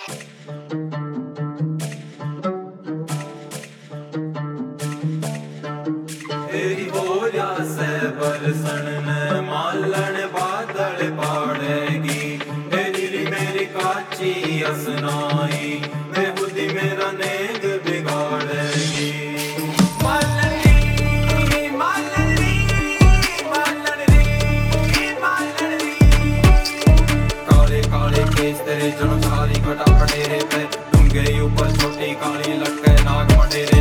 तेरी बोरिया से बरसन ने मालन बादल पाड़ेगी, तेरी मेरी काची असनाई बेहुदी मेरा नेग बिगाड़ेगी। काले काले केस तेरे जन्म सारी घटा पटेरे पे, डूंगे ऊपर छोटी काली लटके नाग मंडेरे।